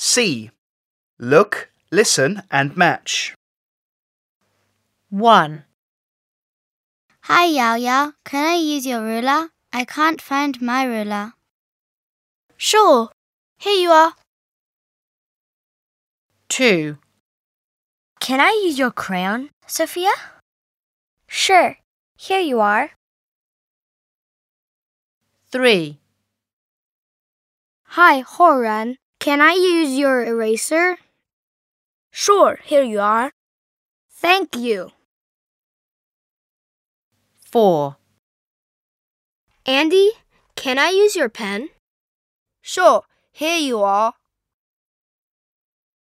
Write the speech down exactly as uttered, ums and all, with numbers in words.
C. Look, listen and match. one. Hi, Yao Yao. Can I use your ruler? I can't find my ruler. Sure. Here you are. two. Can I use your crayon, Sophia? Sure. Here you are. three. Hi, Horan. Can I use your eraser? Sure. Here you are. Thank you. four. Andy, can I use your pen? Sure. Here you are.